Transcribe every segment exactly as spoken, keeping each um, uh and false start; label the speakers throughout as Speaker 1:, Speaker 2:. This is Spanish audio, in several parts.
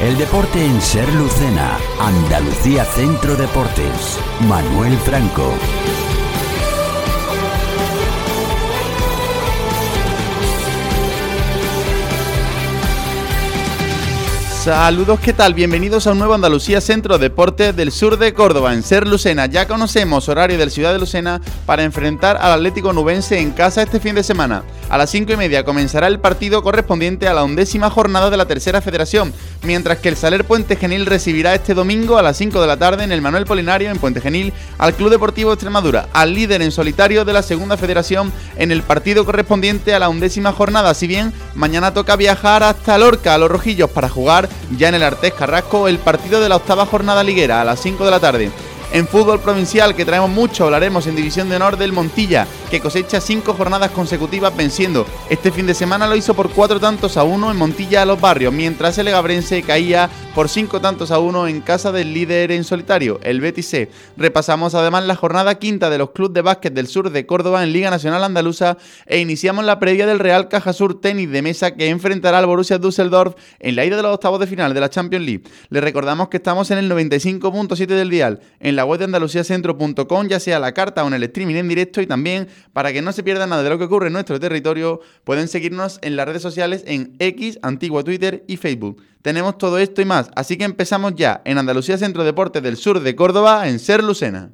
Speaker 1: El deporte en Ser Lucena, Andalucía Centro Deportes. Manuel Franco.
Speaker 2: Saludos, ¿qué tal? Bienvenidos a un nuevo Andalucía Centro Deportes del sur de Córdoba, en Ser Lucena. Ya conocemos horario del Ciudad de Lucena para enfrentar al Atlético Nubense en casa este fin de semana. A las cinco y media comenzará el partido correspondiente a la undécima jornada de la Tercera Federación, mientras que el Saler Puente Genil recibirá este domingo a las cinco de la tarde en el Manuel Polinario, en Puente Genil, al Club Deportivo Extremadura, al líder en solitario de la Segunda Federación, en el partido correspondiente a la undécima jornada. Si bien mañana toca viajar hasta Lorca a los rojillos para jugar ya en el Artés Carrasco el partido de la octava jornada liguera a las cinco de la tarde. En fútbol provincial, que traemos mucho, hablaremos en División de Honor del Montilla, que cosecha cinco jornadas consecutivas venciendo. Este fin de semana lo hizo por cuatro tantos a uno en Montilla a los Barrios, mientras el Legabrense caía por cinco tantos a uno en casa del líder en solitario, el Betis C. Repasamos además la jornada quinta de los clubes de básquet del sur de Córdoba en Liga Nacional Andaluza e iniciamos la previa del Real Cajasur Tenis de Mesa, que enfrentará al Borussia Düsseldorf en la ida de los octavos de final de la Champions League. Les recordamos que estamos en el noventa y cinco punto siete del dial, en la web de andaluciacentro punto com, ya sea la carta o en el streaming en directo, y también, para que no se pierdan nada de lo que ocurre en nuestro territorio, pueden seguirnos en las redes sociales en X, antigua Twitter, y Facebook. Tenemos todo esto y más, así que empezamos ya en Andalucía Centro Deportes del sur de Córdoba, en Ser Lucena.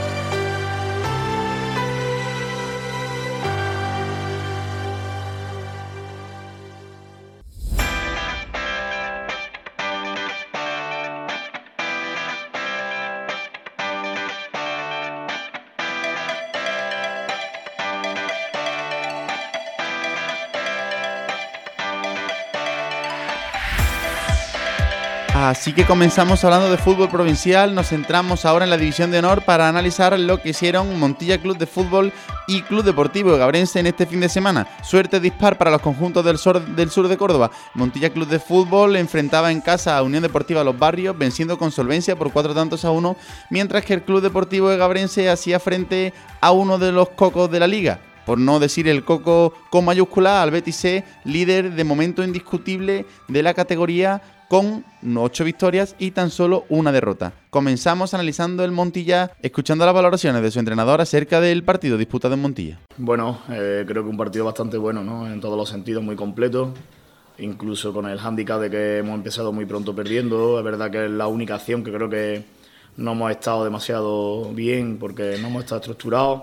Speaker 2: Así que comenzamos hablando de fútbol provincial, nos centramos ahora en la División de Honor para analizar lo que hicieron Montilla Club de Fútbol y Club Deportivo Egabrense en este fin de semana. Suerte dispar para los conjuntos del sur, del sur de Córdoba. Montilla Club de Fútbol enfrentaba en casa a Unión Deportiva Los Barrios, venciendo con solvencia por cuatro tantos a uno, mientras que el Club Deportivo Egabrense hacía frente a uno de los cocos de la liga, por no decir el coco con mayúscula, al Betis C, líder de momento indiscutible de la categoría, con ocho victorias y tan solo una derrota. Comenzamos analizando el Montilla, escuchando las valoraciones de su entrenador acerca del partido disputado en Montilla.
Speaker 3: Bueno, eh, creo que un partido bastante bueno, ¿no? En todos los sentidos, muy completo, incluso con el hándicap de que hemos empezado muy pronto perdiendo. Es verdad que es la única acción que creo que no hemos estado demasiado bien, porque no hemos estado estructurados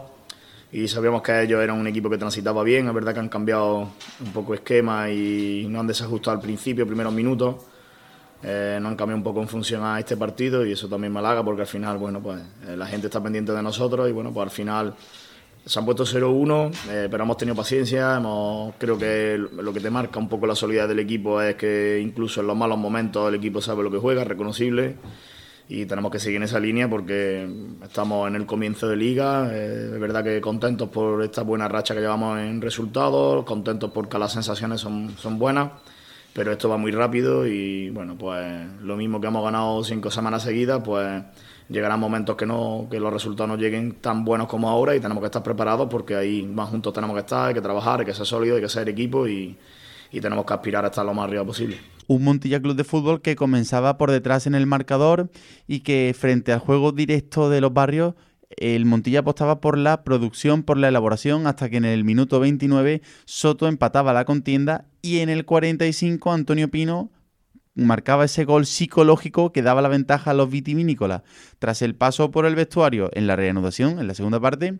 Speaker 3: y sabíamos que ellos eran un equipo que transitaba bien. Es verdad que han cambiado un poco esquema y no han desajustado al principio, primeros minutos. Eh, no han cambiado un poco en función a este partido, y eso también me halaga, porque al final, bueno, pues eh, la gente está pendiente de nosotros y bueno, pues al final se han puesto cero uno, eh, pero hemos tenido paciencia. Hemos, creo que lo que te marca un poco la solidez del equipo es que incluso en los malos momentos el equipo sabe lo que juega, es reconocible, y tenemos que seguir en esa línea porque estamos en el comienzo de liga. Eh, es verdad que contentos por esta buena racha que llevamos en resultados, contentos porque las sensaciones son, son buenas, pero esto va muy rápido y bueno, pues lo mismo que hemos ganado cinco semanas seguidas, pues llegarán momentos que no que los resultados no lleguen tan buenos como ahora, y tenemos que estar preparados porque ahí más juntos tenemos que estar, hay que trabajar, hay que ser sólidos, hay que ser equipo y, y tenemos que aspirar a estar lo más arriba posible.
Speaker 2: Un Montilla Club de Fútbol que comenzaba por detrás en el marcador y que frente al juego directo de Los Barrios, el Montilla apostaba por la producción, por la elaboración, hasta que en el minuto veintinueve Soto empataba la contienda y en el cuarenta y cinco Antonio Pino marcaba ese gol psicológico que daba la ventaja a los vitivinícolas. Tras el paso por el vestuario en la reanudación, en la segunda parte,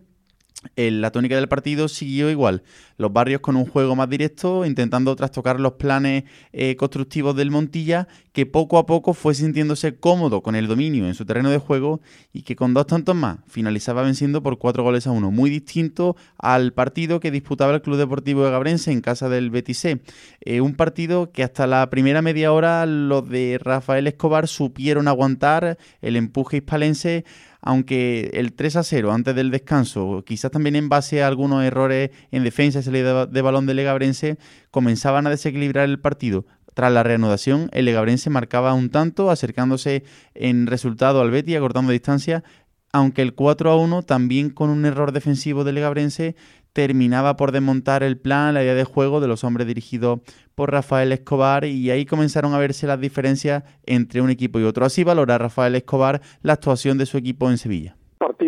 Speaker 2: la tónica del partido siguió igual. Los Barrios con un juego más directo, intentando trastocar los planes eh, constructivos del Montilla, que poco a poco fue sintiéndose cómodo con el dominio en su terreno de juego y que con dos tantos más finalizaba venciendo por cuatro goles a uno. Muy distinto al partido que disputaba el Club Deportivo Egabrense en casa del Betis C. Eh, un partido que hasta la primera media hora los de Rafael Escobar supieron aguantar el empuje hispalense, aunque el tres a cero antes del descanso, quizás también en base a algunos errores en defensa y salida de balón del Egabrense, comenzaban a desequilibrar el partido. Tras la reanudación, el Egabrense marcaba un tanto, acercándose en resultado al Betis, acortando distancia, aunque el cuatro a uno, también con un error defensivo del Egabrense, terminaba por desmontar el plan, la idea de juego de los hombres dirigidos por Rafael Escobar, y ahí comenzaron a verse las diferencias entre un equipo y otro. Así valora Rafael Escobar la actuación de su equipo en Sevilla.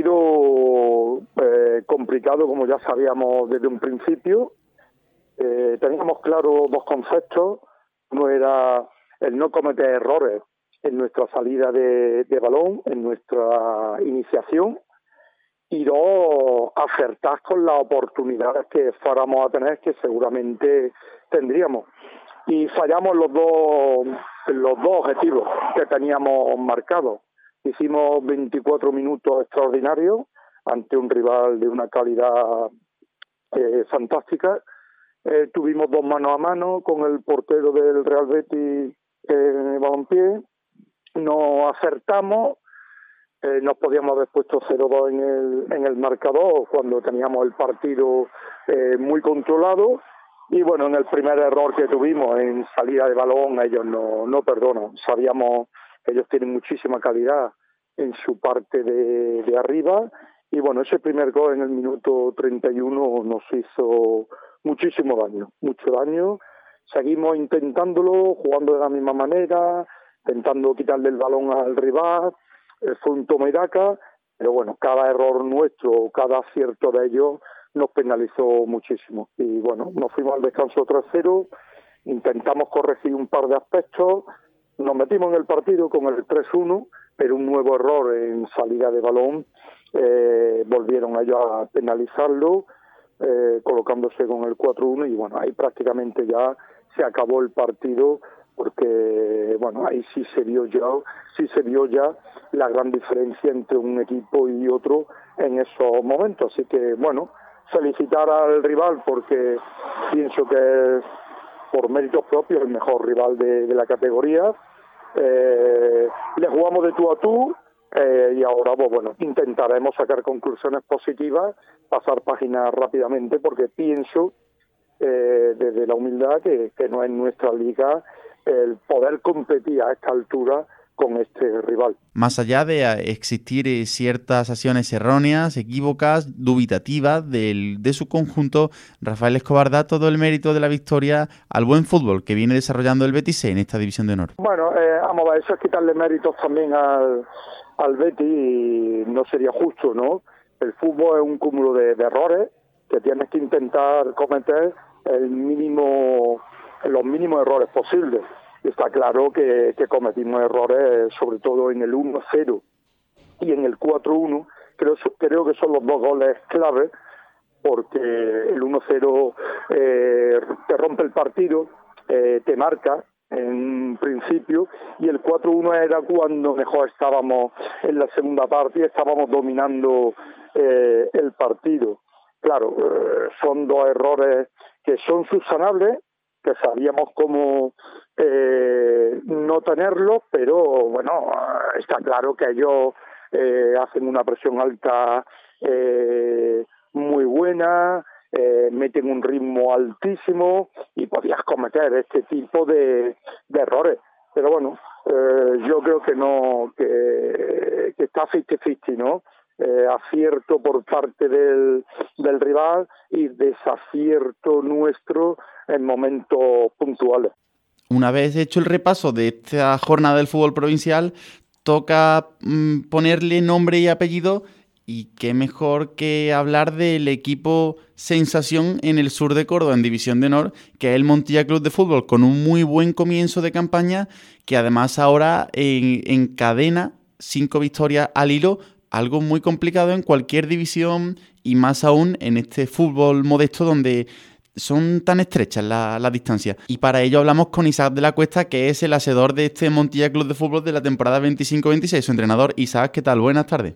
Speaker 4: Partido eh, complicado, como ya sabíamos desde un principio. Eh, teníamos claro dos conceptos. Uno era el no cometer errores en nuestra salida de, de balón, en nuestra iniciación, y dos, acertar con las oportunidades que fuéramos a tener, que seguramente tendríamos. Y fallamos los dos, los dos objetivos que teníamos marcados. Hicimos veinticuatro minutos extraordinarios ante un rival de una calidad eh, fantástica. Eh, tuvimos dos manos a mano con el portero del Real Betis en eh, balompié. Nos acertamos. Eh, nos podíamos haber puesto cero dos en el, en el marcador cuando teníamos el partido eh, muy controlado. Y bueno, en el primer error que tuvimos en salida de balón, ellos no, no perdonan. Sabíamos que ellos tienen muchísima calidad en su parte de, de arriba. Y bueno, ese primer gol en el minuto treinta y uno nos hizo muchísimo daño, mucho daño. Seguimos intentándolo, jugando de la misma manera, intentando quitarle el balón al rival. Fue un toma y daca, pero bueno, cada error nuestro, cada acierto de ellos nos penalizó muchísimo. Y bueno, nos fuimos al descanso tres cero, intentamos corregir un par de aspectos, nos metimos en el partido con el tres uno, pero un nuevo error en salida de balón, eh, volvieron ellos a penalizarlo, eh, colocándose con el cuatro uno, y bueno, ahí prácticamente ya se acabó el partido, porque bueno, ahí sí se vio ya, sí se vio ya la gran diferencia entre un equipo y otro en esos momentos. Así que bueno, felicitar al rival, porque pienso que es, por méritos propios, el mejor rival de, de la categoría. Eh, le jugamos de tú a tú, eh, y ahora pues bueno, intentaremos sacar conclusiones positivas, pasar páginas rápidamente, porque pienso eh, desde la humildad que, que no es nuestra liga el poder competir a esta altura con este rival.
Speaker 2: Más allá de existir ciertas acciones erróneas, equívocas, dubitativas del, de su conjunto, Rafael Escobar da todo el mérito de la victoria al buen fútbol que viene desarrollando el Betis en esta división de honor.
Speaker 4: Bueno, eh, vamos a ver, eso es quitarle méritos también al, al Betis, y no sería justo, ¿no? El fútbol es un cúmulo de, de errores que tienes que intentar cometer el mínimo, los mínimos errores posibles. Está claro que, que cometimos errores, sobre todo en el uno cero y en el cuatro uno. Creo, creo que son los dos goles clave, porque el uno cero eh, te rompe el partido, eh, te marca en principio, y el cuatro uno era cuando mejor estábamos en la segunda parte y estábamos dominando eh, el partido. Claro, eh, son dos errores que son subsanables, que sabíamos cómo eh, no tenerlos, pero bueno, está claro que ellos eh, hacen una presión alta eh, muy buena, eh, meten un ritmo altísimo y podías cometer este tipo de, de errores. Pero bueno, eh, yo creo que no, que, que está cincuenta cincuenta, ¿no? Eh, acierto por parte del, del rival y desacierto nuestro en momentos puntuales.
Speaker 2: Una vez hecho el repaso de esta jornada del fútbol provincial, toca mmm, ponerle nombre y apellido, y qué mejor que hablar del equipo sensación en el sur de Córdoba, en División de Honor, que es el Montilla Club de Fútbol, con un muy buen comienzo de campaña, que además ahora en, encadena cinco victorias al hilo, algo muy complicado en cualquier división, y más aún en este fútbol modesto donde son tan estrechas las la distancias. Y para ello hablamos con Isaac de la Cuesta, que es el hacedor de este Montilla Club de Fútbol de la temporada veinticinco veintiséis, su entrenador. Isaac, ¿qué tal? Buenas tardes.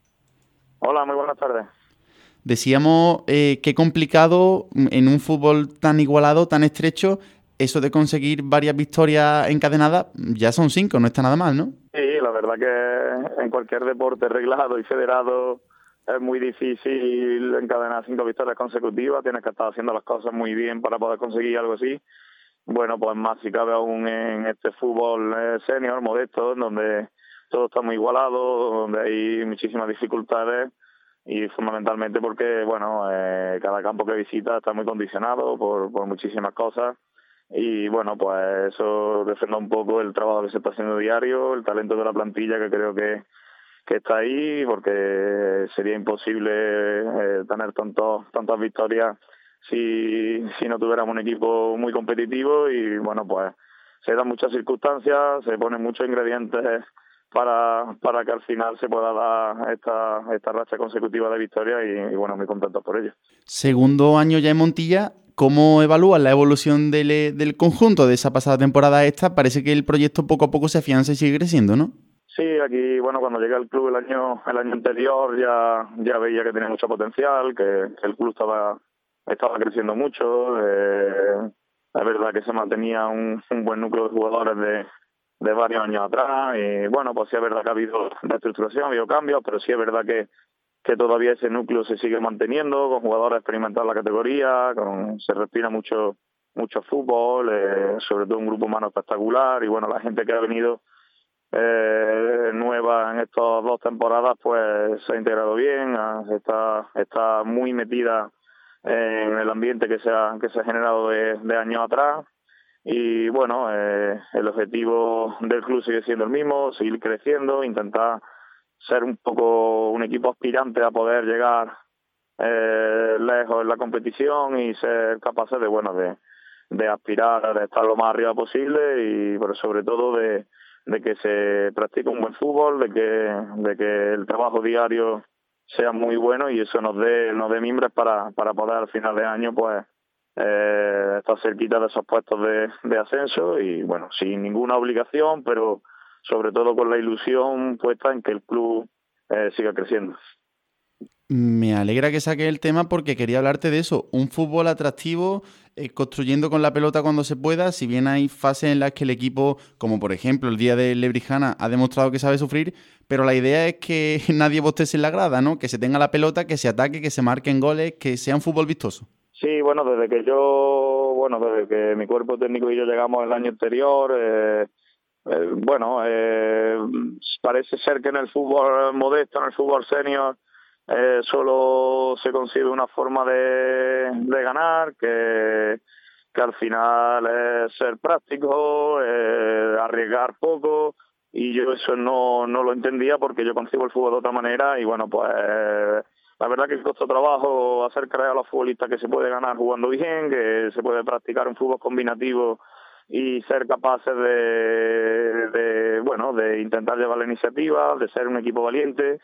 Speaker 5: Hola, muy buenas tardes.
Speaker 2: Decíamos eh, qué complicado en un fútbol tan igualado, tan estrecho, eso de conseguir varias victorias encadenadas. Ya son cinco, no está nada mal, ¿no?
Speaker 5: Sí, la verdad que en cualquier deporte reglado y federado es muy difícil encadenar cinco victorias consecutivas. Tienes que estar haciendo las cosas muy bien para poder conseguir algo así. Bueno, pues más si cabe aún en este fútbol eh, senior, modesto, donde todo está muy igualado, donde hay muchísimas dificultades. y fundamentalmente porque, bueno, eh, cada campo que visita está muy condicionado por, por muchísimas cosas. Y bueno, pues eso refrenda un poco el trabajo que se está haciendo diario, el talento de la plantilla, que creo que, que está ahí, porque sería imposible eh, tener tantos, tantas victorias si, si no tuviéramos un equipo muy competitivo. Y bueno, pues se dan muchas circunstancias, se ponen muchos ingredientes para, para que al final se pueda dar esta, esta racha consecutiva de victorias y, y bueno, muy contentos por ello.
Speaker 2: Segundo año ya en Montilla. ¿Cómo evalúas la evolución del, del conjunto de esa pasada temporada a esta? Parece que el proyecto poco a poco se afianza y sigue creciendo, ¿no?
Speaker 5: Sí, aquí, bueno, cuando llegué al club el año el año anterior ya ya veía que tenía mucho potencial, que, que el club estaba estaba creciendo mucho. Eh, es verdad que se mantenía un, un buen núcleo de jugadores de, de varios años atrás. Y bueno, pues sí es verdad que ha habido reestructuración, ha habido cambios, pero sí es verdad que que todavía ese núcleo se sigue manteniendo, con jugadores experimentados en la categoría, con se respira mucho mucho fútbol, eh, sobre todo un grupo humano espectacular. Y bueno, la gente que ha venido eh, nueva en estas dos temporadas pues se ha integrado bien, está está muy metida en el ambiente que se ha, que se ha generado de, de años atrás. Y bueno, eh, el objetivo del club sigue siendo el mismo, seguir creciendo, intentar ser un poco un equipo aspirante a poder llegar eh, lejos en la competición y ser capaces de, bueno, de, de aspirar a estar lo más arriba posible, y pero sobre todo de, de que se practique un buen fútbol, de que, de que el trabajo diario sea muy bueno y eso nos dé, nos dé mimbres para, para poder al final de año pues eh, estar cerquita de esos puestos de, de ascenso. Y bueno, sin ninguna obligación, pero sobre todo con la ilusión puesta en que el club eh, siga creciendo.
Speaker 2: Me alegra que saques el tema porque quería hablarte de eso. Un fútbol atractivo, eh, construyendo con la pelota cuando se pueda. Si bien hay fases en las que el equipo, como por ejemplo el día de Lebrijana, ha demostrado que sabe sufrir, pero la idea es que nadie bostece en la grada, ¿no? Que se tenga la pelota, que se ataque, que se marquen goles, que sea un fútbol vistoso.
Speaker 5: Sí, bueno, desde que yo, bueno, desde que mi cuerpo técnico y yo llegamos el año anterior, eh, eh, bueno, eh, parece ser que en el fútbol modesto, en el fútbol senior, eh, solo se consigue una forma de, de ganar, que, que al final es ser práctico, eh, arriesgar poco. Y yo eso no, no lo entendía, porque yo concibo el fútbol de otra manera. Y bueno, pues la verdad que costó trabajo hacer creer a los futbolistas que se puede ganar jugando bien, que se puede practicar un fútbol combinativo y ser capaces de, de bueno, de intentar llevar la iniciativa, de ser un equipo valiente.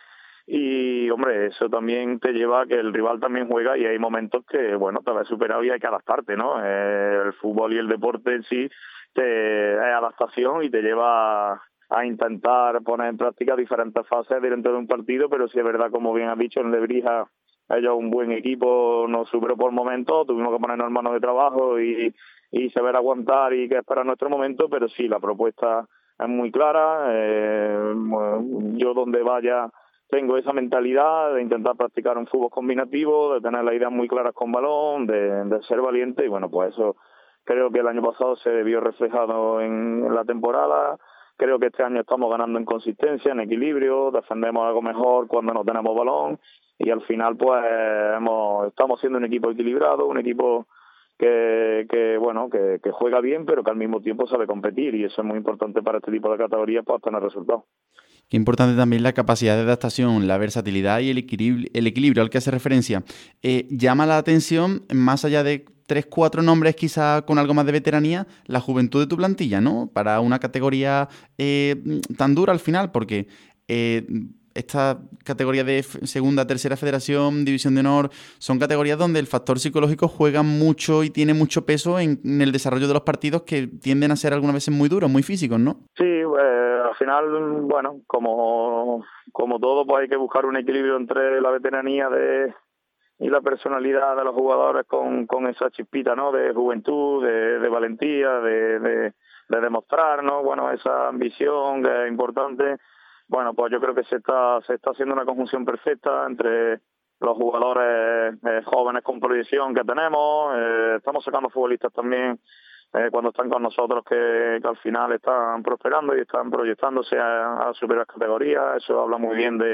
Speaker 5: Y hombre, eso también te lleva a que el rival también juega y hay momentos que, bueno, te ves superado y hay que adaptarte, ¿no? Eh, el fútbol y el deporte en sí te, es adaptación y te lleva a intentar poner en práctica diferentes fases dentro de un partido. Pero sí es verdad, como bien has dicho, en Lebrija ellos un buen equipo, nos superó por momentos, tuvimos que ponernos en manos de trabajo y, y saber aguantar y que esperar nuestro momento. Pero sí, la propuesta es muy clara. Eh, yo donde vaya tengo esa mentalidad de intentar practicar un fútbol combinativo, de tener las ideas muy claras con balón, de, de ser valiente. Y bueno, pues eso creo que el año pasado se vio reflejado en, en la temporada. Creo que este año estamos ganando en consistencia, en equilibrio, defendemos algo mejor cuando no tenemos balón y al final pues hemos, estamos siendo un equipo equilibrado, un equipo que, que bueno, que, que juega bien, pero que al mismo tiempo sabe competir, y eso es muy importante para este tipo de categorías para obtener resultados.
Speaker 2: Qué importante también la capacidad de adaptación, la versatilidad y el equilibrio, el equilibrio al que hace referencia. Eh, llama la atención, más allá de tres, cuatro nombres quizá con algo más de veteranía, la juventud de tu plantilla, ¿no? Para una categoría eh, tan dura al final, porque eh, esta categoría de segunda, tercera federación, división de honor, son categorías donde el factor psicológico juega mucho y tiene mucho peso en, en el desarrollo de los partidos, que tienden a ser algunas veces muy duros, muy físicos, ¿no?
Speaker 5: Sí, eh, al final, bueno, como, como todo, pues hay que buscar un equilibrio entre la veteranía de y la personalidad de los jugadores con, con esa chispita, ¿no? De juventud, de, de valentía, de, de, de demostrar, ¿no? Bueno, esa ambición que es importante. Bueno, pues yo creo que se está se está haciendo una conjunción perfecta entre los jugadores eh, jóvenes con proyección que tenemos. Eh, estamos sacando futbolistas también eh, cuando están con nosotros que, que al final están prosperando y están proyectándose a, a superar categorías. Eso habla muy bien de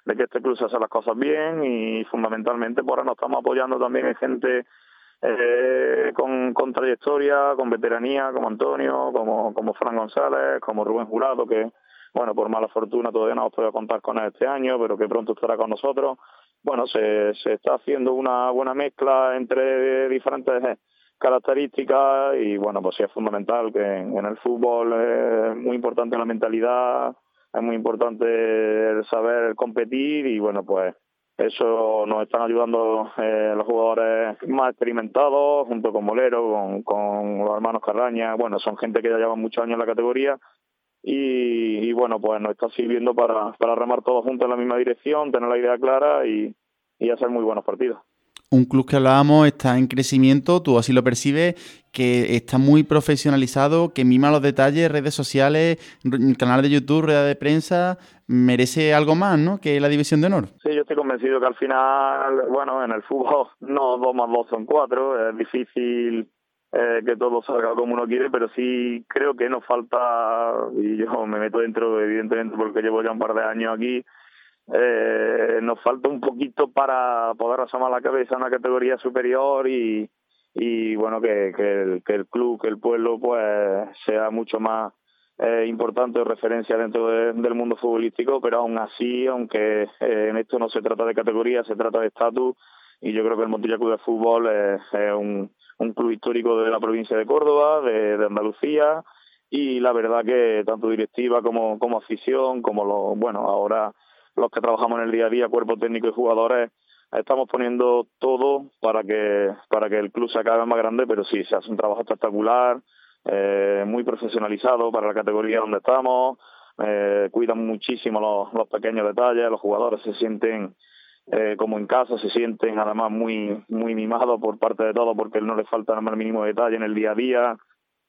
Speaker 5: de que este club se hace las cosas bien y fundamentalmente por ahora nos estamos apoyando también en gente eh, con, con trayectoria, con veteranía, como Antonio, como, como Fran González, como Rubén Jurado, que bueno, por mala fortuna todavía no hemos podido contar con él este año, pero que pronto estará con nosotros. Bueno, se, se está haciendo una buena mezcla entre diferentes características y bueno, pues sí es fundamental que en, en el fútbol es muy importante la mentalidad, es muy importante el saber competir y bueno, pues eso nos están ayudando eh, los jugadores más experimentados, junto con Molero, con, con los hermanos Carraña. Bueno, son gente que ya llevan muchos años en la categoría y, y bueno, pues nos está sirviendo para, para remar todos juntos en la misma dirección, tener la idea clara y, y hacer muy buenos partidos.
Speaker 2: Un club que hablábamos está en crecimiento, tú así lo percibes, que está muy profesionalizado, que mima los detalles, redes sociales, canal de YouTube, rueda de prensa, merece algo más, ¿no?, que la División de Honor.
Speaker 5: Sí, yo estoy convencido que al final, bueno, en el fútbol no dos más dos son cuatro, es difícil eh, que todo salga como uno quiere, pero sí creo que nos falta, y yo me meto dentro evidentemente porque llevo ya un par de años aquí, Eh, nos falta un poquito para poder asomar la cabeza a una categoría superior y, y bueno, que, que, el, que el club, que el pueblo pues sea mucho más eh, importante o referencia dentro de, del mundo futbolístico, pero aún así, aunque eh, en esto no se trata de categoría, se trata de estatus, y yo creo que el Montilla Club de Fútbol es, es un, un club histórico de la provincia de Córdoba, de, de Andalucía, y la verdad que tanto directiva como, como afición, como lo, bueno, ahora los que trabajamos en el día a día, cuerpo técnico y jugadores, estamos poniendo todo para que para que el club se acabe más grande, pero sí, se hace un trabajo espectacular, eh, muy profesionalizado para la categoría donde estamos, eh, cuidan muchísimo los, los pequeños detalles, los jugadores se sienten eh, como en casa, se sienten además muy muy mimados por parte de todos porque no les falta nada más mínimo detalle en el día a día.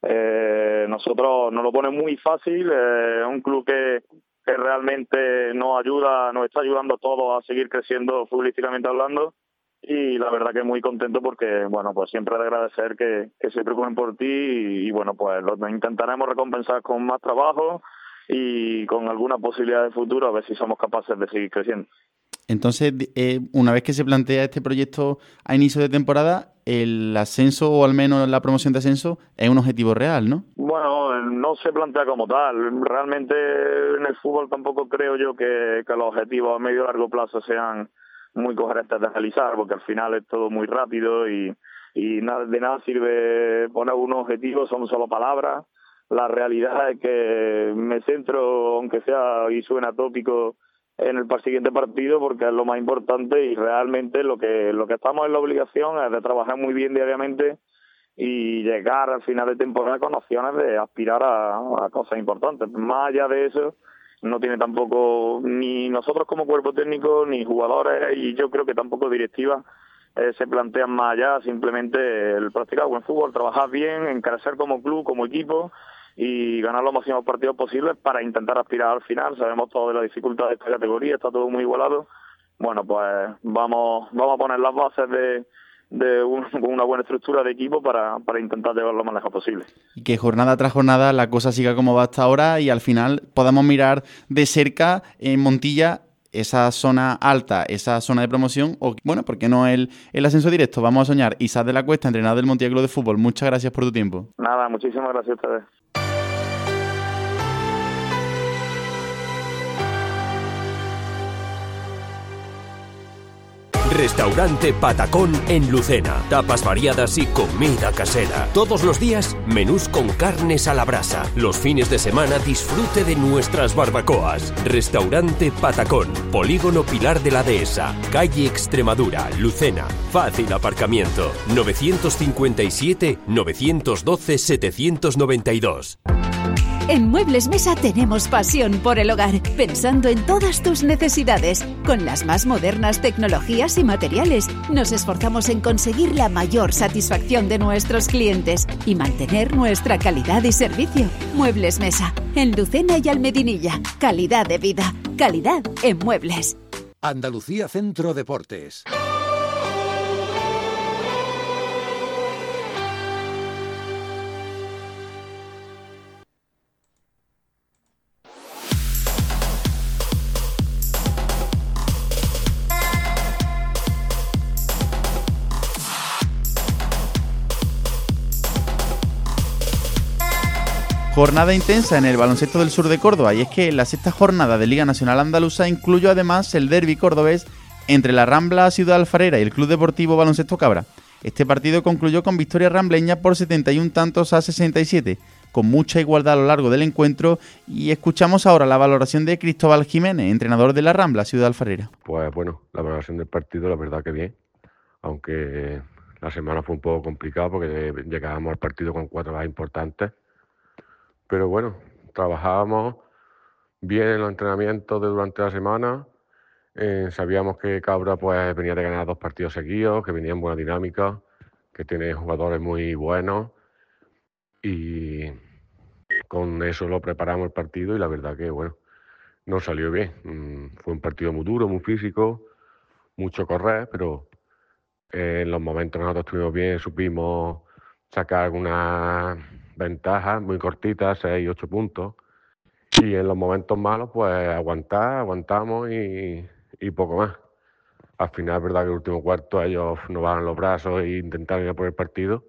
Speaker 5: Eh, nosotros nos lo pone muy fácil, es eh, un club que que realmente nos ayuda, nos está ayudando a todos a seguir creciendo futbolísticamente hablando y la verdad que muy contento porque, bueno, pues siempre de agradecer que, que se preocupen por ti y, y bueno, pues lo intentaremos recompensar con más trabajo y con alguna posibilidad de futuro a ver si somos capaces de seguir creciendo.
Speaker 2: Entonces, eh, una vez que se plantea este proyecto a inicio de temporada, el ascenso o al menos la promoción de ascenso es un objetivo real, ¿no?
Speaker 5: Bueno, no se plantea como tal. Realmente en el fútbol tampoco creo yo que, que los objetivos a medio y largo plazo sean muy coherentes de realizar, porque al final es todo muy rápido y, y nada, de nada sirve poner unos objetivos, son solo palabras. La realidad es que me centro, aunque sea y suena tópico, en el siguiente partido porque es lo más importante y realmente lo que lo que estamos en la obligación es de trabajar muy bien diariamente y llegar al final de temporada con opciones de aspirar a, a cosas importantes. Más allá de eso, no tiene tampoco ni nosotros como cuerpo técnico ni jugadores y yo creo que tampoco directiva eh, se plantean más allá, simplemente el practicar buen fútbol, trabajar bien, en crecer como club, como equipo y ganar los máximos partidos posibles para intentar aspirar al final. Sabemos todo de la dificultad de esta categoría, está todo muy igualado. Bueno, pues vamos vamos a poner las bases de, de un, una buena estructura de equipo para, para intentar llevarlo lo más lejos posible.
Speaker 2: Y que jornada tras jornada la cosa siga como va hasta ahora y al final podamos mirar de cerca en Montilla esa zona alta, esa zona de promoción o, bueno, ¿por qué no el, el ascenso directo? Vamos a soñar. Isaac de la Cuesta, entrenador del Montilla Club de Fútbol, muchas gracias por tu tiempo.
Speaker 5: Nada, muchísimas gracias a ustedes.
Speaker 6: Restaurante Patacón en Lucena. Tapas variadas y comida casera. Todos los días, menús con carnes a la brasa. Los fines de semana, disfrute de nuestras barbacoas. Restaurante Patacón. Polígono Pilar de la Dehesa. Calle Extremadura, Lucena. Fácil aparcamiento. nueve cinco siete, nueve uno dos, siete nueve dos.
Speaker 7: En Muebles Mesa tenemos pasión por el hogar, pensando en todas tus necesidades. Con las más modernas tecnologías y materiales, nos esforzamos en conseguir la mayor satisfacción de nuestros clientes y mantener nuestra calidad y servicio. Muebles Mesa, en Lucena y Almedinilla. Calidad de vida, calidad en muebles.
Speaker 1: Andalucía Centro Deportes.
Speaker 2: Jornada intensa en el baloncesto del sur de Córdoba, y es que la sexta jornada de Liga Nacional Andaluza incluyó además el derbi cordobés entre la Rambla Ciudad Alfarera y el Club Deportivo Baloncesto Cabra. Este partido concluyó con victoria rambleña por setenta y un tantos a sesenta y siete, con mucha igualdad a lo largo del encuentro, y escuchamos ahora la valoración de Cristóbal Jiménez, entrenador de la Rambla Ciudad Alfarera.
Speaker 8: Pues bueno, la valoración del partido la verdad que bien, aunque la semana fue un poco complicada porque llegábamos al partido con cuatro bajas importantes. Pero bueno, trabajábamos bien en los entrenamientos de durante la semana. Eh, sabíamos que Cabra pues venía de ganar dos partidos seguidos, que venía en buena dinámica, que tiene jugadores muy buenos. Y con eso lo preparamos el partido y la verdad que bueno, nos salió bien. Mm, fue un partido muy duro, muy físico, mucho correr, pero eh, en los momentos que nosotros estuvimos bien supimos sacar algunas ventajas muy cortitas, seis, ocho puntos, y en los momentos malos pues aguantar, aguantamos y, y poco más. Al final es verdad que el último cuarto ellos nos bajan los brazos e intentaron ir a por el partido,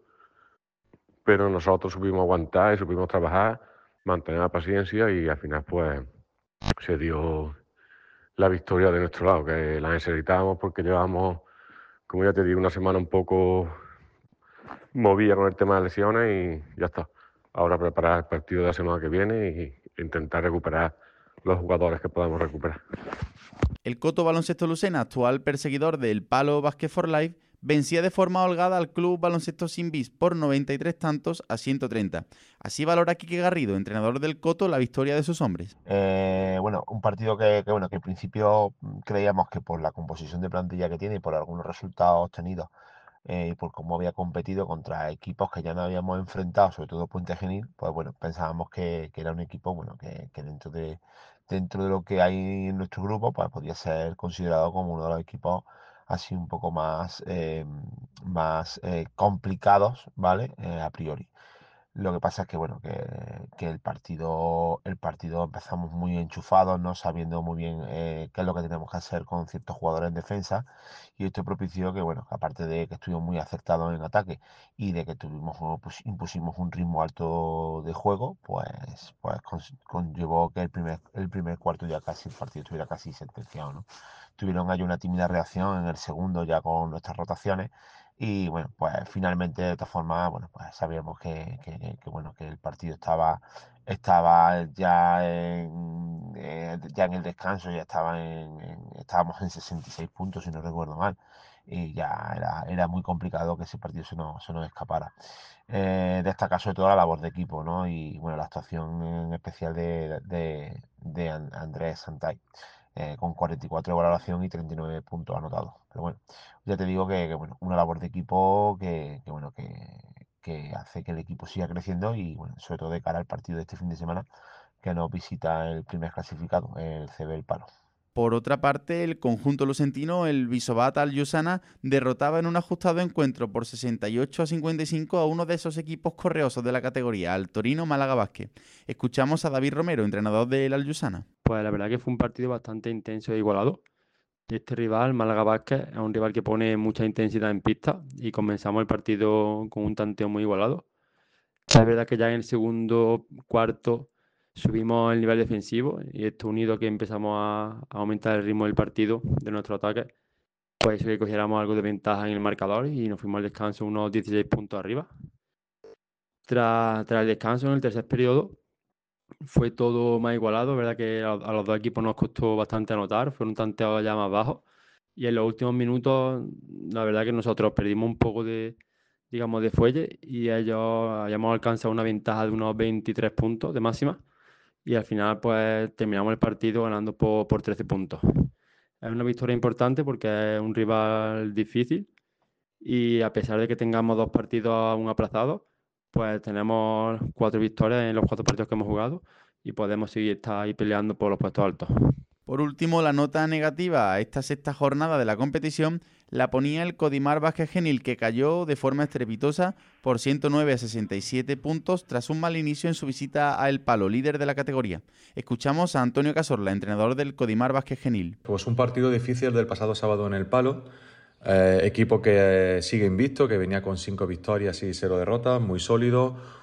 Speaker 8: pero nosotros supimos aguantar y supimos trabajar, mantener la paciencia y al final pues se dio la victoria de nuestro lado, que la necesitábamos porque llevamos, como ya te digo, una semana un poco movida con el tema de lesiones y ya está. Ahora preparar el partido de la semana que viene e intentar recuperar los jugadores que podamos recuperar.
Speaker 2: El Coto Baloncesto Lucena, actual perseguidor del Palo Basket for Life, vencía de forma holgada al Club Baloncesto Simbis por noventa y tres tantos a ciento treinta. Así valora Quique Garrido, entrenador del Coto, la victoria de sus hombres.
Speaker 9: Eh, bueno, un partido que, que, bueno, que al principio creíamos que por la composición de plantilla que tiene y por algunos resultados obtenidos eh, y por cómo había competido contra equipos que ya no habíamos enfrentado, sobre todo Puente Genil, pues bueno, pensábamos que, que era un equipo bueno que, que dentro de dentro de lo que hay en nuestro grupo, pues podía ser considerado como uno de los equipos así un poco más, eh, más eh, complicados, ¿vale? Eh, a priori. Lo que pasa es que bueno, que, que el partido, el partido empezamos muy enchufados, no sabiendo muy bien eh, qué es lo que tenemos que hacer con ciertos jugadores en defensa, y esto propició que bueno, aparte de que estuvimos muy acertados en ataque y de que tuvimos, pues, impusimos un ritmo alto de juego, pues, pues con, conllevó que el primer, el primer cuarto ya casi el partido estuviera casi sentenciado, ¿no? Tuvieron ahí una tímida reacción en el segundo ya con nuestras rotaciones. Y bueno, pues finalmente de todas formas, bueno, pues sabíamos que, que, que bueno, que el partido estaba, estaba ya en, eh, ya en el descanso, ya estaba en, en, estábamos en sesenta y seis puntos, si no recuerdo mal, y ya era, era muy complicado que ese partido se nos, se nos escapara. Eh, destaca sobre todo la labor de equipo, ¿no? Y bueno, la actuación en especial de, de, de Andrés Santay. Eh, con cuarenta y cuatro de valoración y treinta y nueve puntos anotados. Pero bueno, ya te digo que, que bueno, una labor de equipo que, que bueno, que, que hace que el equipo siga creciendo y bueno, sobre todo de cara al partido de este fin de semana que nos visita el primer clasificado, el C B El Palo.
Speaker 2: Por otra parte, el conjunto lucentino, el Visobat Al-Yusana, derrotaba en un ajustado encuentro por sesenta y ocho a cincuenta y cinco a uno de esos equipos correosos de la categoría, al Torino Málaga Basket. Escuchamos a David Romero, entrenador del Al-Yusana.
Speaker 10: Pues la verdad que fue un partido bastante intenso e igualado. Este rival, Málaga Basket, es un rival que pone mucha intensidad en pista y comenzamos el partido con un tanteo muy igualado. Es verdad que ya en el segundo cuarto subimos el nivel defensivo y esto unido a que empezamos a, a aumentar el ritmo del partido, de nuestro ataque, pues hizo que cogiéramos algo de ventaja en el marcador y nos fuimos al descanso unos dieciséis puntos arriba. Tras, tras el descanso en el tercer periodo fue todo más igualado, verdad que a, a los dos equipos nos costó bastante anotar, fueron tanteados ya más bajos y en los últimos minutos la verdad que nosotros perdimos un poco de, digamos, de fuelle y ellos habíamos alcanzado una ventaja de unos veintitrés puntos de máxima. Y al final pues terminamos el partido ganando por, por trece puntos. Es una victoria importante porque es un rival difícil y a pesar de que tengamos dos partidos aún aplazados, pues tenemos cuatro victorias en los cuatro partidos que hemos jugado y podemos seguir estar ahí peleando por los puestos altos.
Speaker 2: Por último, la nota negativa a esta sexta jornada de la competición la ponía el Codimar Basket Genil, que cayó de forma estrepitosa por ciento nueve a sesenta y siete puntos tras un mal inicio en su visita a El Palo, líder de la categoría. Escuchamos a Antonio Cazorla, entrenador del Codimar Basket Genil.
Speaker 11: Pues un partido difícil del pasado sábado en El Palo. Eh, equipo que sigue invicto, que venía con cinco victorias y cero derrotas, muy sólido.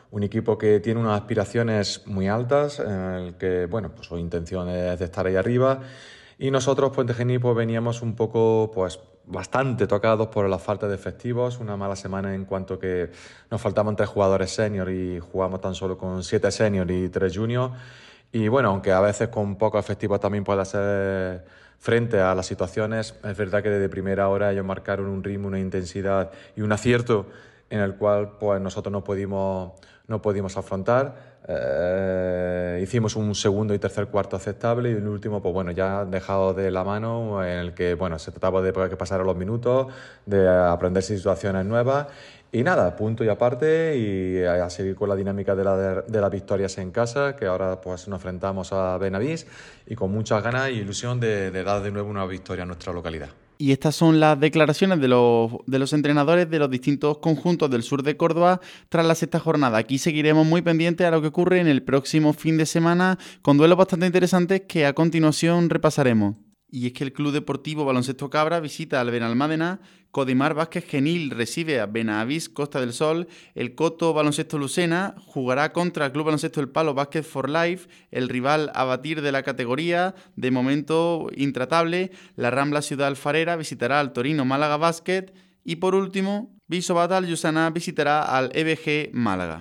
Speaker 11: un equipo que tiene unas aspiraciones muy altas, en el que, bueno, pues su intención es de estar ahí arriba. Y nosotros, Puente Genil, pues veníamos un poco, pues bastante tocados por la falta de efectivos, una mala semana en cuanto que nos faltaban tres jugadores senior y jugamos tan solo con siete senior y tres juniors. Y bueno, aunque a veces con pocos efectivos también puede ser frente a las situaciones, es verdad que desde primera hora ellos marcaron un ritmo, una intensidad y un acierto en el cual pues nosotros no pudimos, no pudimos afrontar. Eh, hicimos un segundo y tercer cuarto aceptable y el último, pues bueno, ya dejado de la mano, en el que bueno, se trataba de que pasaran los minutos, de aprender situaciones nuevas y nada, punto y aparte, y a seguir con la dinámica de, la, de las victorias en casa, que ahora pues nos enfrentamos a Benavís y con muchas ganas y ilusión de, de dar de nuevo una victoria a nuestra localidad.
Speaker 2: Y estas son las declaraciones de los, de los entrenadores de los distintos conjuntos del sur de Córdoba tras la sexta jornada. Aquí seguiremos muy pendientes a lo que ocurre en el próximo fin de semana con duelos bastante interesantes que a continuación repasaremos. Y es que el Club Deportivo Baloncesto Cabra visita al Benalmádena, Codimar Vázquez Genil recibe a Benavís Costa del Sol, el Coto Baloncesto Lucena jugará contra el Club Baloncesto El Palo Basket for Life, el rival a batir de la categoría, de momento intratable, la Rambla Ciudad Alfarera visitará al Torino Málaga Basket y por último, Viso Batal Yusana visitará al E B G Málaga.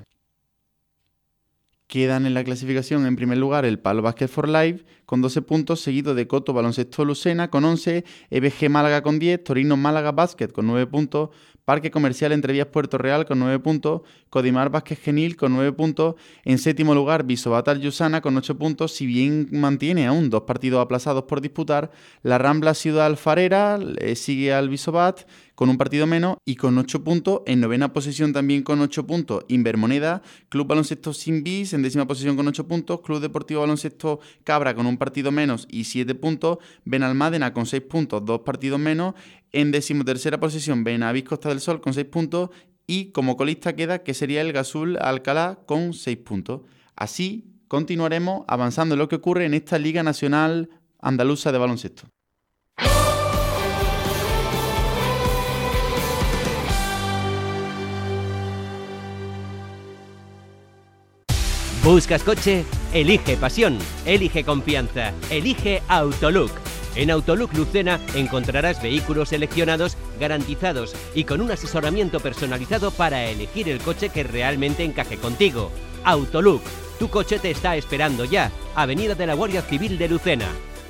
Speaker 2: Quedan en la clasificación en primer lugar el Palo Basket for Life con doce puntos, seguido de Coto Baloncesto Lucena con once, E B G Málaga con diez, Torino Málaga Basket con nueve puntos, Parque Comercial Entrevías Puerto Real con nueve puntos, Codimar Vázquez Genil con nueve puntos, en séptimo lugar Visobatal Yusana con ocho puntos, si bien mantiene aún dos partidos aplazados por disputar, la Rambla Ciudad Alfarera eh, sigue al Visobat con un partido menos y con ocho puntos, en novena posición también con ocho puntos Invermoneda, Club Baloncesto Sinvis en décima posición con ocho puntos, Club Deportivo Baloncesto Cabra con un partido menos y siete puntos, Benalmádena con seis puntos, dos partidos menos, en decimotercera posición Benavís Costa del Sol con seis puntos y como colista queda que sería el Gasul Alcalá con seis puntos. Así continuaremos avanzando en lo que ocurre en esta Liga Nacional Andaluza de Baloncesto.
Speaker 12: ¿Buscas coche? Elige pasión, elige confianza, elige Autolook. En Autolook Lucena encontrarás vehículos seleccionados, garantizados y con un asesoramiento personalizado para elegir el coche que realmente encaje contigo. Autolook, tu coche te está esperando ya. Avenida de la Guardia Civil de Lucena.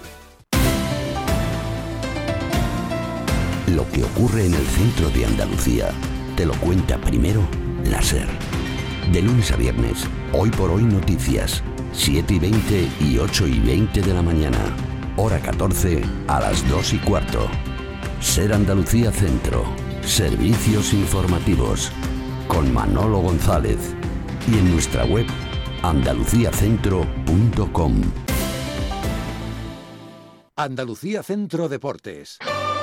Speaker 1: Lo que ocurre en el centro de Andalucía te lo cuenta primero la SER. De lunes a viernes, Hoy por Hoy Noticias, siete y veinte y ocho y veinte de la mañana. Hora catorce a las dos y cuarto. SER Andalucía Centro. Servicios informativos. Con Manolo González. Y en nuestra web andalucía centro punto com.
Speaker 13: Andalucía Centro Deportes.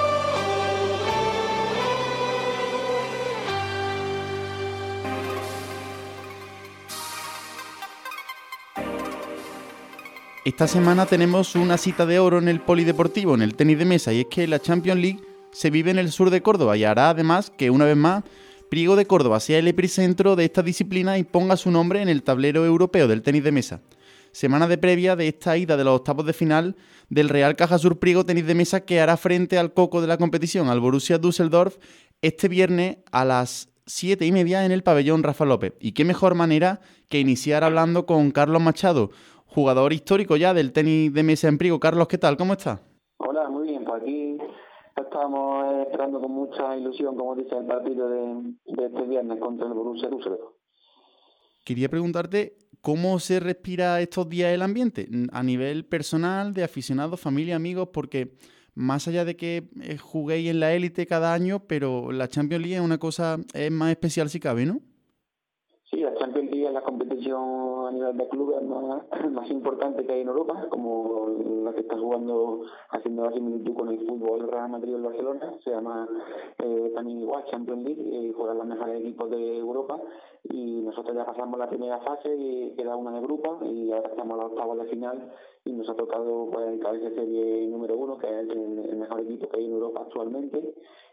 Speaker 2: Esta semana tenemos una cita de oro en el polideportivo, en el tenis de mesa, y es que la Champions League se vive en el sur de Córdoba y hará además que una vez más Priego de Córdoba sea el epicentro de esta disciplina y ponga su nombre en el tablero europeo del tenis de mesa. Semana de previa de esta ida de los octavos de final del Real Cajasur Priego Tenis de Mesa que hará frente al coco de la competición, al Borussia Düsseldorf, este viernes a las siete y media en el pabellón Rafa López. Y qué mejor manera que iniciar hablando con Carlos Machado, jugador histórico ya del tenis de mesa en Priego. Carlos, ¿qué tal? ¿Cómo estás?
Speaker 14: Hola, muy bien. Pues aquí estamos esperando con mucha ilusión, como dice, el partido de, de este viernes contra el Borussia Düsseldorf.
Speaker 2: Quería preguntarte cómo se respira estos días el ambiente, a nivel personal, de aficionados, familia, amigos, porque más allá de que juguéis en la élite cada año, pero la Champions League es una cosa es más especial si cabe, ¿no?
Speaker 14: Sí, la Champions League es la competición a nivel de clubes más, más importante que hay en Europa, como la que está jugando, haciendo la similitud con el fútbol, el Real Madrid o el Barcelona. Se llama eh, también igual Champions League, y juegan los mejores equipos de Europa. Y nosotros ya pasamos la primera fase, y queda una de grupo, y ahora estamos a los octavos de final, y nos ha tocado pues, el cabeza de serie número uno, que es el, el mejor equipo que hay en Europa actualmente.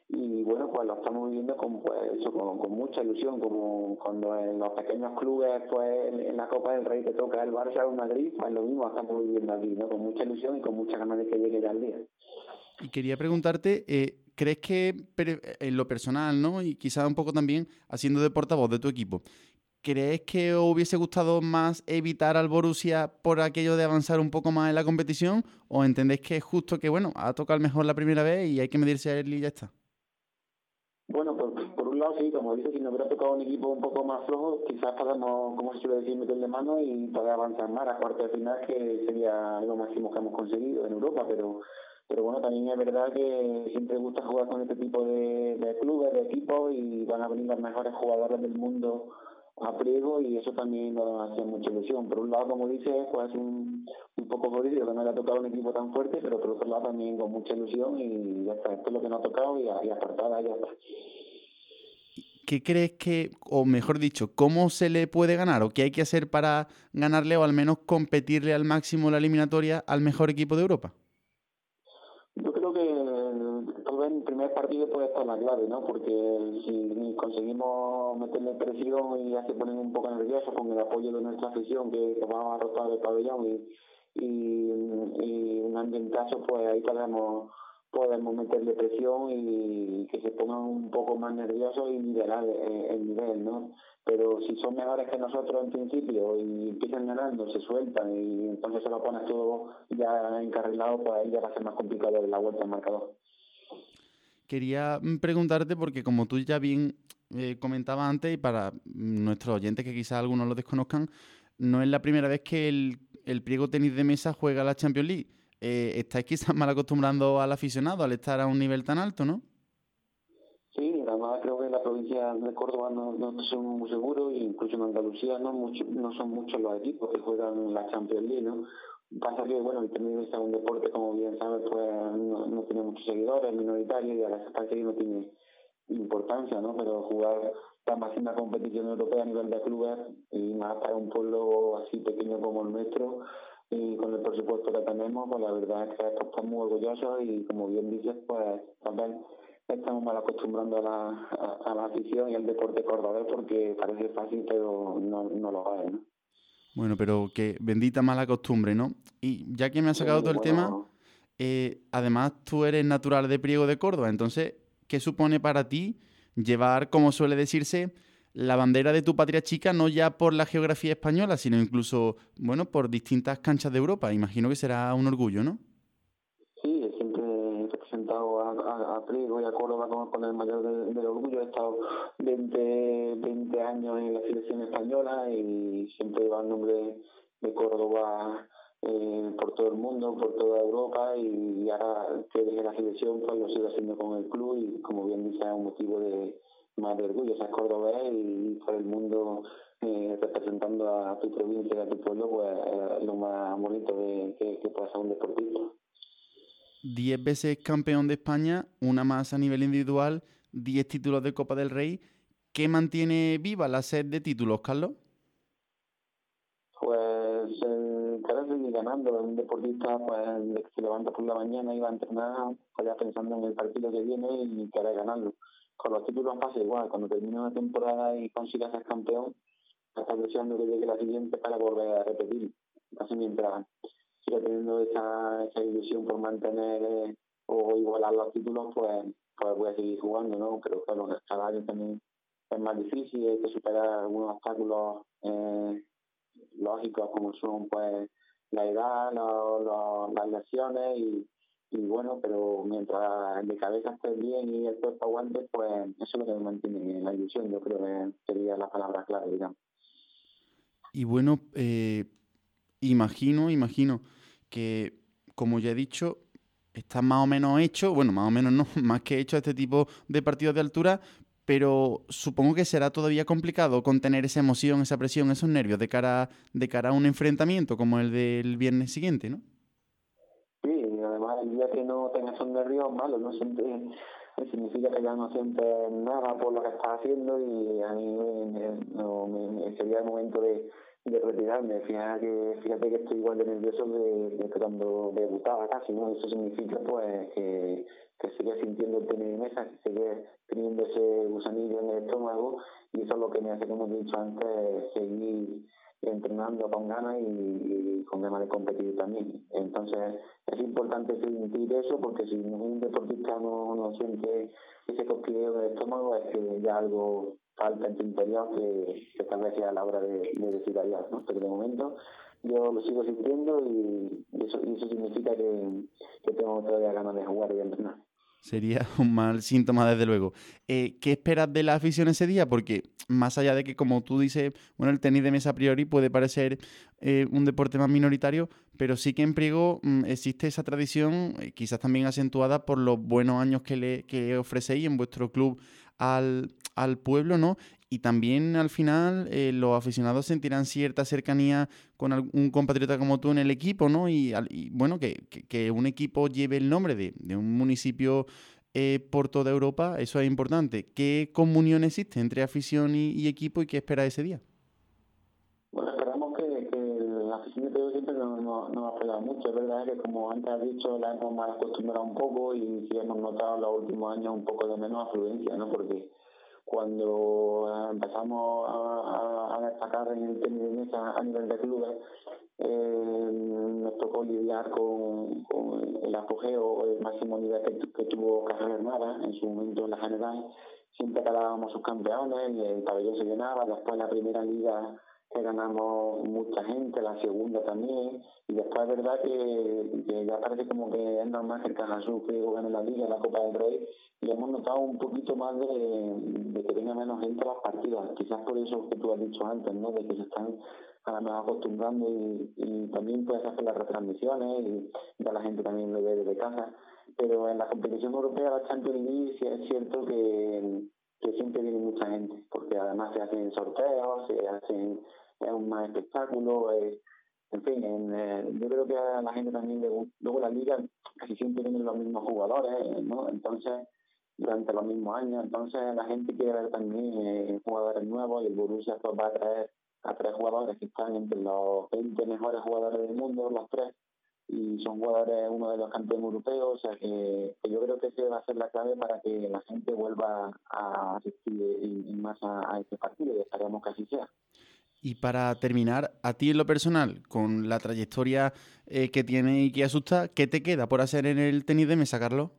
Speaker 14: y bueno, pues lo estamos viviendo con pues eso, con, con mucha ilusión, como cuando en los pequeños clubes, pues en, en la Copa del Rey te toca el Barça o el Madrid, pues lo mismo estamos viviendo aquí, ¿no? Con mucha ilusión y con mucha ganas de que llegue ya el día.
Speaker 2: Y quería preguntarte, eh, ¿crees que en lo personal, ¿no? Y quizás un poco también haciendo de portavoz de tu equipo, ¿crees que os hubiese gustado más evitar al Borussia por aquello de avanzar un poco más en la competición? ¿O entendéis que es justo que, bueno, ha tocado mejor la primera vez y hay que medirse a él y ya está?
Speaker 14: Bueno, por, por un lado sí, como dices, si nos hubiera tocado un equipo un poco más flojo, quizás podamos, como se suele decir, meterle mano y poder avanzar más a cuartos de final, que sería lo máximo que hemos conseguido en Europa, pero pero bueno, también es verdad que siempre gusta jugar con este tipo de, de clubes, de equipos, y van a venir los mejores jugadores del mundo a Priego, y eso también nos hace mucha ilusión. Por un lado, como dices, pues un, un poco jodido que no le ha tocado un equipo tan fuerte, pero por otro lado también con mucha ilusión, y ya está, esto es lo que nos ha tocado, y, y apartada, ya está.
Speaker 2: ¿Qué crees que, o mejor dicho, cómo se le puede ganar o qué hay que hacer para ganarle o al menos competirle al máximo la eliminatoria al mejor equipo de Europa?
Speaker 14: Yo creo que tal vez en el primer partido puede estar la clave, ¿no? Porque si conseguimos meterle presión y ya se ponen un poco nerviosos con el apoyo de nuestra afición, que, que va a rotar el pabellón, y, y, y un ambientazo, pues ahí podemos, podemos meterle presión y que se pongan un poco más nerviosos y nivelar el, el nivel, ¿no? Pero si son mejores que nosotros en principio y empiezan ganando, se sueltan y entonces se lo pones todo ya encarrilado, pues ahí ya va a ser más complicado la vuelta al marcador.
Speaker 2: Quería preguntarte, porque como tú ya bien eh, comentabas antes, y para nuestros oyentes que quizás algunos lo desconozcan, no es la primera vez que el, el Priego Tenis de Mesa juega la Champions League. Eh, estáis quizás mal acostumbrando al aficionado al estar a un nivel tan alto, ¿no?
Speaker 14: Sí, además creo que en la provincia de Córdoba no, no son muy seguros, e incluso en Andalucía no, mucho, no son muchos los equipos que juegan la Champions League, ¿no? Pasa que, bueno, el tenis es un deporte, como bien sabes, pues no, no tiene muchos seguidores, es minoritario, y a la estancia no tiene importancia, ¿no? Pero jugar la máxima competición europea a nivel de clubes, y más para un pueblo así pequeño como el nuestro, y con el presupuesto que tenemos, pues la verdad es que estamos muy orgullosos, y como bien dices, pues también estamos mal acostumbrando a la, a, a la afición y al deporte cordobés, porque parece fácil, pero no, no lo es, ¿no?
Speaker 2: Bueno, pero que bendita mala costumbre, ¿no? Y ya que me has sacado
Speaker 14: Sí,
Speaker 2: todo el
Speaker 14: bueno,
Speaker 2: tema, eh, además tú eres natural de Priego de Córdoba, entonces, ¿qué supone para ti llevar, como suele decirse, la bandera de tu patria chica, no ya por la geografía española, sino incluso, bueno, por distintas canchas de Europa? Imagino que será un orgullo, ¿no?
Speaker 14: Sí, siempre he representado a, a, a Priego y a Córdoba con, con el mayor del de orgullo. He estado veinte, veinte años en la selección española y siempre lleva el nombre de Córdoba eh, por todo el mundo, por toda Europa, y ahora que dejé la selección, pues lo sigo haciendo con el club, y como bien dice, es un motivo de más de orgullo ser cordobés y por el mundo eh, representando a tu provincia y a tu pueblo, pues es lo más bonito de, que, que puede ser un deportista.
Speaker 2: Diez veces campeón de España, una más a nivel individual, diez títulos de Copa del Rey. ¿Qué mantiene viva la sed de títulos, Carlos?
Speaker 14: Pues eh, cada vez seguir ganando. Un deportista pues se levanta por la mañana y va a entrenar, pues ya pensando en el partido que viene y quiere ganarlo. Con los títulos pasa igual. Cuando termina una temporada y consigas ser campeón, estás deseando que llegue la siguiente para volver a repetir. Así mientras siga teniendo esa, esa ilusión por mantener eh, o igualar los títulos, pues, pues voy a seguir jugando, ¿no? Pero claro, cada año también es más difícil, hay que superar algunos obstáculos eh, lógicos, como son pues la edad, lo, lo, las lesiones, y, y bueno, pero mientras de cabeza estés bien y el cuerpo aguante, pues eso es lo que me mantiene en la ilusión. Yo creo que sería la palabra clave, digamos.
Speaker 2: Y bueno, eh, imagino, imagino que, como ya he dicho, está más o menos hecho, bueno, más o menos no, más que hecho este tipo de partidos de altura, pero supongo que será todavía complicado contener esa emoción, esa presión, esos nervios de cara, de cara a un enfrentamiento como el del viernes siguiente, ¿no?
Speaker 14: Sí, y además el día que no tengas esos nervios malos, no sientes, significa que ya no sientes nada por lo que estás haciendo, y a mí me, no, me, sería el momento de, de retirarme. Fíjate que, fíjate que estoy igual de nervioso de, de cuando debutaba casi, ¿no? Eso significa pues que, que sigue sintiendo el tenis de mesa, que sigue teniendo ese gusanillo en el estómago, y eso es lo que me hace, como he dicho antes, seguir entrenando con ganas y, y con ganas de competir también. Entonces es importante sentir eso, porque si un deportista no, no siente ese cosquilleo del estómago, es que ya algo falta en tu interior que, que tal vez sea a la hora de, de decir adiós, ¿no? Pero de momento yo lo sigo sintiendo y, y, eso, y eso significa que, que tengo todavía ganas de jugar y de entrenar.
Speaker 2: Sería un mal síntoma, desde luego. Eh, ¿Qué esperas de la afición ese día? Porque más allá de que, como tú dices, bueno, el tenis de mesa a priori puede parecer eh, un deporte más minoritario, pero sí que en Priego mmm, existe esa tradición, eh, quizás también acentuada por los buenos años que le que ofrecéis en vuestro club al, al pueblo, ¿no? Y también al final eh, los aficionados sentirán cierta cercanía con un compatriota como tú en el equipo, ¿no? Y, y bueno, que, que, que un equipo lleve el nombre de, de un municipio eh, por toda Europa, eso es importante. ¿Qué comunión existe entre afición y, y equipo y qué espera ese día?
Speaker 14: Bueno, esperamos que, que la afición de Priego siempre nos no, no ha pegado mucho. Es verdad que, como antes has dicho, la hemos mal acostumbrado un poco y sí hemos notado en los últimos años un poco de menos afluencia, ¿no? Porque cuando empezamos a, a destacar en el tenis de mesa a nivel de clubes, eh, nos tocó lidiar con, con el apogeo, el máximo nivel que, que tuvo Caja Granada en su momento en la general. Siempre ganábamos sus campeones y el pabellón se llenaba. Después la primera liga que ganamos mucha gente, la segunda también, y después es verdad que, que ya parece como que es normal que el Cajasur Priego gane la liga, la Copa del Rey, y hemos notado un poquito más de, de que venga menos gente a los partidos, quizás por eso que tú has dicho antes, ¿no? De que se están a lo mejor acostumbrando y, y también puedes hacer las retransmisiones y ya la gente también lo ve desde casa, pero en la competición europea, la Champions League, sí es cierto que que siempre viene mucha gente, porque además se hacen sorteos, se hacen es un más espectáculo, eh, en fin, en, eh, yo creo que a la gente también le gusta. Luego la liga casi siempre tienen los mismos jugadores, ¿no? Entonces, durante los mismos años, entonces la gente quiere ver también eh, jugadores nuevos, y el Borussia pues va a traer a tres jugadores que están entre los veinte mejores jugadores del mundo, los tres, y son jugadores, uno de los campeones europeos, o sea que, que yo creo que esa va a ser la clave para que la gente vuelva a asistir en masa a este partido, y esperamos que así sea.
Speaker 2: Y para terminar, a ti en lo personal, con la trayectoria eh, que tiene y que asusta, ¿qué te queda por hacer en el tenis de mesa, Carlos?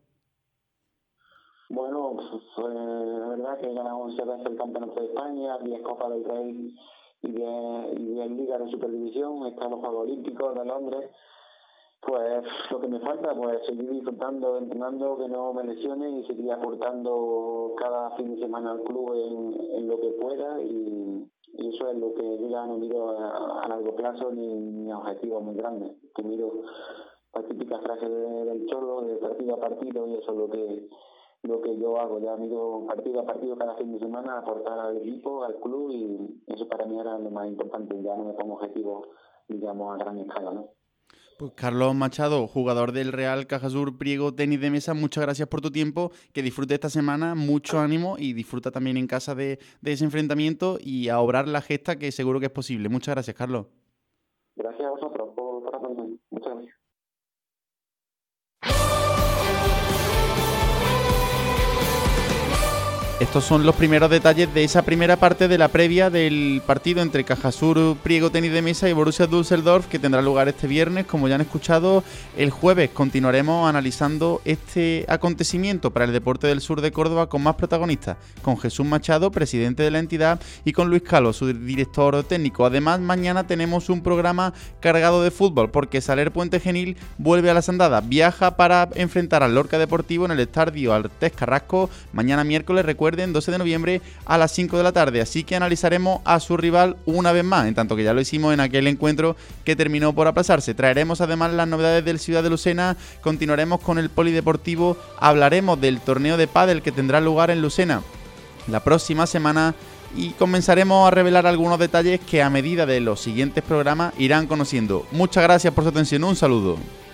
Speaker 14: Bueno, pues, eh, la verdad que he ganado once veces el Campeonato de España, diez Copas del Rey y diez Ligas de Superdivisión, están los Juegos Olímpicos de Londres. Pues lo que me falta, pues seguir disfrutando, entrenando, que no me lesione, y seguir aportando cada fin de semana al club en, en lo que pueda, y, y eso es lo que yo ya no miro a, a largo plazo ni, ni a objetivos muy grandes. Que miro la típica frase de, del Cholo, de partido a partido, y eso es lo que lo que yo hago. Ya miro partido a partido cada fin de semana, aportar al equipo, al club, y eso para mí era lo más importante. Ya no me pongo objetivos, digamos, a gran escala, ¿no?
Speaker 2: Pues Carlos Machado, jugador del Real Cajasur Priego Tenis de Mesa, muchas gracias por tu tiempo, que disfrute esta semana, mucho ánimo, y disfruta también en casa de, de ese enfrentamiento y a obrar la gesta, que seguro que es posible. Muchas gracias, Carlos.
Speaker 14: Gracias a vosotros por, por atenderme. Muchas gracias.
Speaker 2: Estos son los primeros detalles de esa primera parte de la previa del partido entre Cajasur Priego Tenis de Mesa y Borussia Düsseldorf, que tendrá lugar este viernes. Como ya han escuchado, el jueves continuaremos analizando este acontecimiento para el deporte del sur de Córdoba con más protagonistas, con Jesús Machado, presidente de la entidad, y con Luis Calo, su director técnico. Además, mañana tenemos un programa cargado de fútbol, porque Saler Puente Genil vuelve a las andadas, viaja para enfrentar al Lorca Deportivo en el estadio Artés Carrasco mañana miércoles, recuerden, doce de noviembre a las cinco de la tarde, así que analizaremos a su rival una vez más, en tanto que ya lo hicimos en aquel encuentro que terminó por aplazarse. Traeremos además las novedades del Ciudad de Lucena, continuaremos con el polideportivo, hablaremos del torneo de pádel que tendrá lugar en Lucena la próxima semana, y comenzaremos a revelar algunos detalles que a medida de los siguientes programas irán conociendo. Muchas gracias por su atención, un saludo.